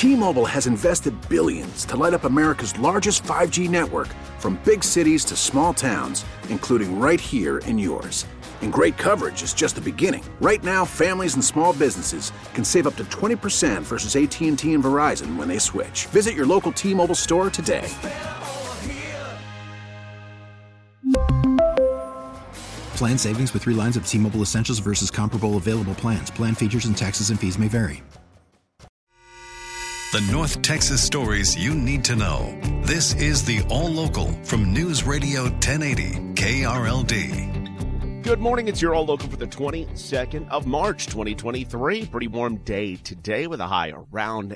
T-Mobile has invested billions to light up America's largest 5G network, from big cities to small towns, including right here in yours. And great coverage is just the beginning. Right now, families and small businesses can save up to 20% versus AT&T and Verizon when they switch. Visit your local T-Mobile store today. Plan savings with 3 lines of T-Mobile Essentials versus comparable available plans. Plan features and taxes and fees may vary. The North Texas stories you need to know. This is the All Local from News Radio 1080 KRLD. Good morning. It's your All Local for the 22nd of March, 2023. Pretty warm day today with a high around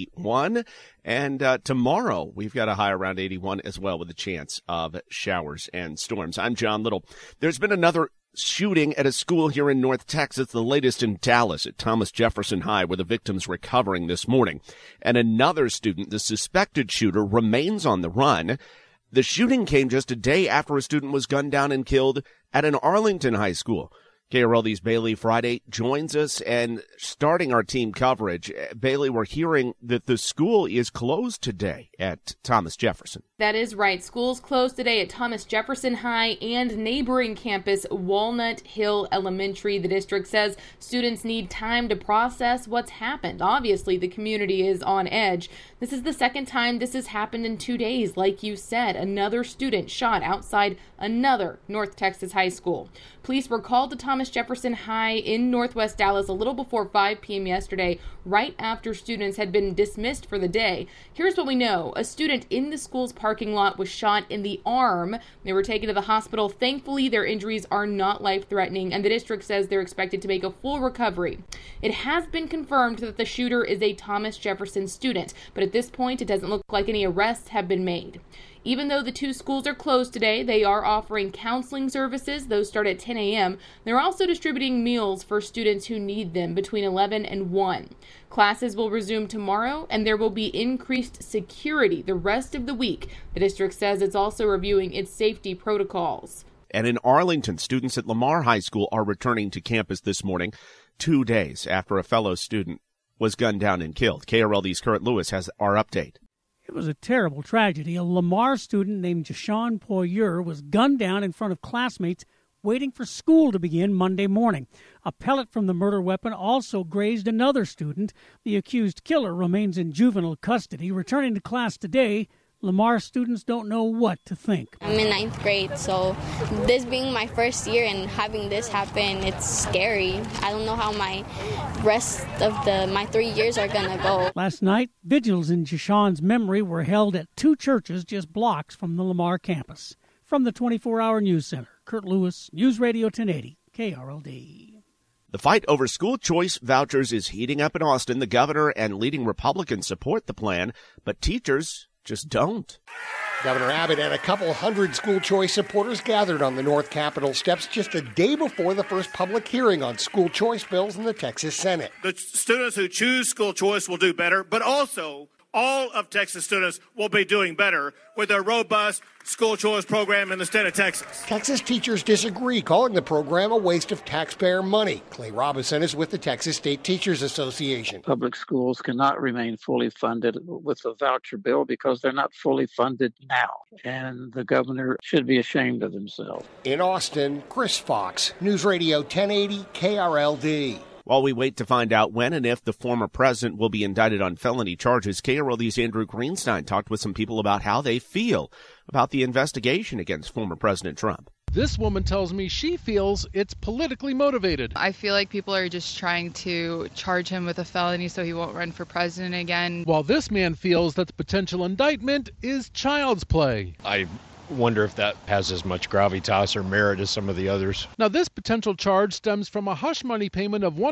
81. And tomorrow we've got a high around 81 as well, with a chance of showers and storms. I'm John Little. There's been another shooting at a school here in North Texas, the latest in Dallas at Thomas Jefferson High, where the victim's recovering this morning. And another student, the suspected shooter, remains on the run. The shooting came just a day after a student was gunned down and killed at an Arlington high school. KRLD's Bailey Friday joins us, and starting our team coverage, Bailey, we're hearing that the school is closed today at Thomas Jefferson. That is right. Schools closed today at Thomas Jefferson High and neighboring campus, Walnut Hill Elementary. The district says students need time to process what's happened. Obviously, the community is on edge. This is the second time this has happened in 2 days. Like you said, another student shot outside another North Texas high school. Police were called to Thomas Jefferson High in Northwest Dallas a little before 5 p.m. yesterday, right after students had been dismissed for the day. Here's what we know. A student in the school's parking lot was shot in the arm. They were taken to the hospital. Thankfully, their injuries are not life-threatening, and the district says they're expected to make a full recovery. It has been confirmed that the shooter is a Thomas Jefferson student, but at this point, it doesn't look like any arrests have been made. Even though the 2 schools are closed today, they are offering counseling services. Those start at 10 a.m. They're also distributing meals for students who need them between 11 and 1. Classes will resume tomorrow, and there will be increased security the rest of the week. The district says it's also reviewing its safety protocols. And in Arlington, students at Lamar High School are returning to campus this morning, 2 days after a fellow student was gunned down and killed. KRLD's Kurt Lewis has our update. It was a terrible tragedy. A Lamar student named Jashawn Poirier was gunned down in front of classmates waiting for school to begin Monday morning. A pellet from the murder weapon also grazed another student. The accused killer remains in juvenile custody. Returning to class today, Lamar students don't know what to think. I'm in 9th grade, so this being my first year and having this happen, it's scary. I don't know how my rest of my 3 years are going to go. Last night, vigils in Jashawn's memory were held at 2 churches just blocks from the Lamar campus. From the 24-hour News Center, Kurt Lewis, News Radio 1080, KRLD. The fight over school choice vouchers is heating up in Austin. The governor and leading Republicans support the plan, but teachers just don't. Governor Abbott and a couple hundred school choice supporters gathered on the North Capitol steps just a day before the first public hearing on school choice bills in the Texas Senate. The students who choose school choice will do better, but also all of Texas students will be doing better with a robust school choice program in the state of Texas. Texas teachers disagree, calling the program a waste of taxpayer money. Clay Robinson is with the Texas State Teachers Association. Public schools cannot remain fully funded with the voucher bill because they're not fully funded now. And the governor should be ashamed of himself. In Austin, Chris Fox, News Radio 1080 KRLD. While we wait to find out when and if the former president will be indicted on felony charges, KRLD's Andrew Greenstein talked with some people about how they feel about the investigation against former President Trump. This woman tells me she feels it's politically motivated. I feel like people are just trying to charge him with a felony so he won't run for president again. While this man feels that the potential indictment is child's play. I wonder if that has as much gravitas or merit as some of the others. Now, this potential charge stems from a hush money payment of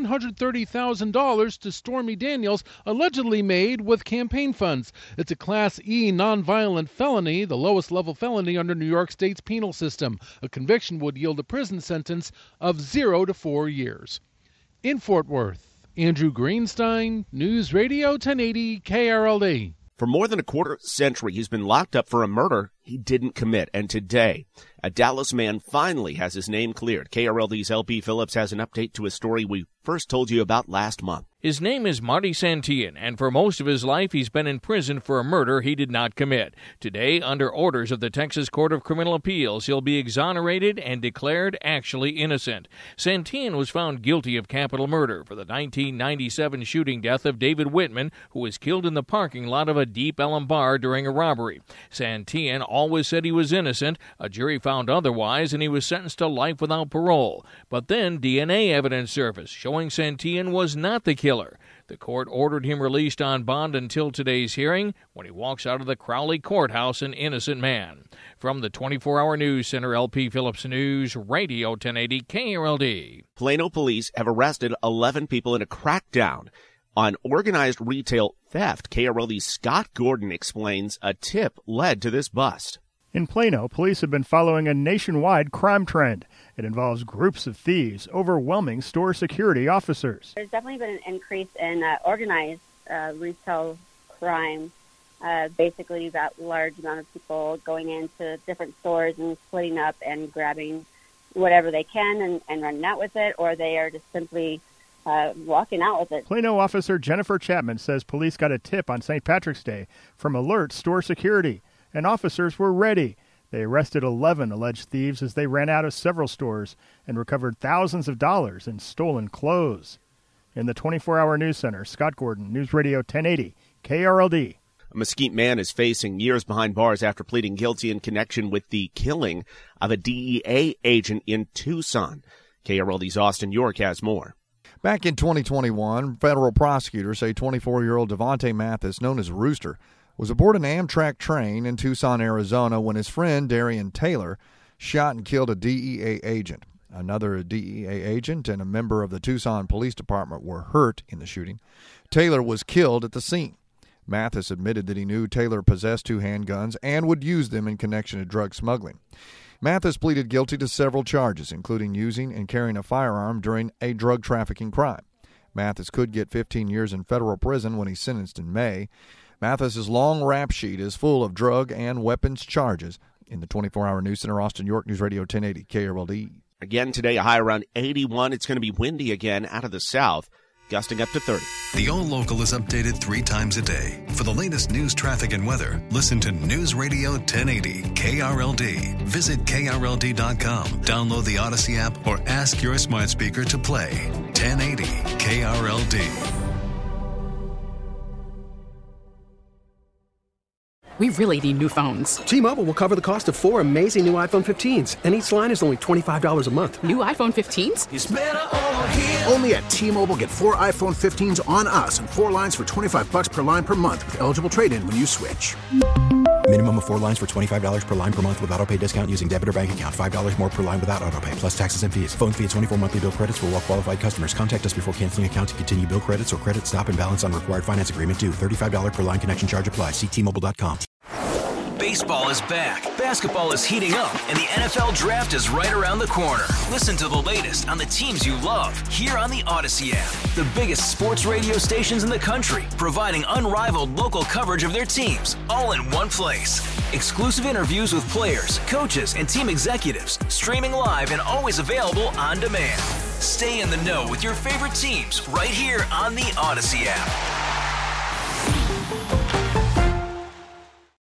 $130,000 to Stormy Daniels, allegedly made with campaign funds. It's a Class E nonviolent felony, the lowest level felony under New York State's penal system. A conviction would yield a prison sentence of 0 to 4 years. In Fort Worth, Andrew Greenstein, News Radio 1080 KRLD. For more than a quarter century, he's been locked up for a murder he didn't commit. And today, a Dallas man finally has his name cleared. KRLD's LP Phillips has an update to a story we first told you about last month. His name is Marty Santillan, and for most of his life, he's been in prison for a murder he did not commit. Today, under orders of the Texas Court of Criminal Appeals, he'll be exonerated and declared actually innocent. Santillan was found guilty of capital murder for the 1997 shooting death of David Whitman, who was killed in the parking lot of a Deep Ellum bar during a robbery. Santillan always said he was innocent. A jury found otherwise, and he was sentenced to life without parole. But then DNA evidence surfaced, showing Santillan was not the killer. The court ordered him released on bond until today's hearing, when he walks out of the Crowley courthouse an innocent man. From the 24-hour news center, LP Phillips News Radio 1080 KRLD. Plano police have arrested 11 people in a crackdown on organized retail theft. KRLD's Scott Gordon explains a tip led to this bust. In Plano, police have been following a nationwide crime trend. It involves groups of thieves overwhelming store security officers. There's definitely been an increase in organized retail crime. Basically, you've got large amount of people going into different stores and splitting up and grabbing whatever they can and running out with it, or they are just simply walking out with it. Plano officer Jennifer Chapman says police got a tip on St. Patrick's Day from Alert Store Security, and officers were ready. They arrested 11 alleged thieves as they ran out of several stores and recovered thousands of dollars in stolen clothes. In the 24-hour news center, Scott Gordon, News Radio 1080, KRLD. A Mesquite man is facing years behind bars after pleading guilty in connection with the killing of a DEA agent in Tucson. KRLD's Austin York has more. Back in 2021, federal prosecutors say 24-year-old Devontae Mathis, known as Rooster, was aboard an Amtrak train in Tucson, Arizona, when his friend Darian Taylor shot and killed a DEA agent. Another DEA agent and a member of the Tucson Police Department were hurt in the shooting. Taylor was killed at the scene. Mathis admitted that he knew Taylor possessed 2 handguns and would use them in connection to drug smuggling. Mathis pleaded guilty to several charges, including using and carrying a firearm during a drug trafficking crime. Mathis could get 15 years in federal prison when he's sentenced in May. Mathis's long rap sheet is full of drug and weapons charges. In the 24-hour news center, Austin York, News Radio 1080, KRLD. Again today, a high around 81. It's going to be windy again out of the south, gusting up to 30. The All Local is updated 3 times a day. For the latest news, traffic, and weather, listen to News Radio 1080 KRLD. Visit KRLD.com, download the Odyssey app, or ask your smart speaker to play 1080 KRLD. We really need new phones. T-Mobile will cover the cost of 4 amazing new iPhone 15s, and each line is only $25 a month. New iPhone 15s? It's better over here. Only at T-Mobile, get 4 iPhone 15s on us and 4 lines for $25 per line per month with eligible trade-in when you switch. Minimum of 4 lines for $25 per line per month with autopay discount using debit or bank account. $5 more per line without autopay, plus taxes and fees. Phone fee at 24 monthly bill credits for well-qualified customers. Contact us before canceling account to continue bill credits or credit stop and balance on required finance agreement due. $35 per line connection charge applies. See T-Mobile.com. Baseball is back, basketball is heating up, and the NFL Draft is right around the corner. Listen to the latest on the teams you love here on the Odyssey app. The biggest sports radio stations in the country, providing unrivaled local coverage of their teams, all in one place. Exclusive interviews with players, coaches, and team executives, streaming live and always available on demand. Stay in the know with your favorite teams right here on the Odyssey app.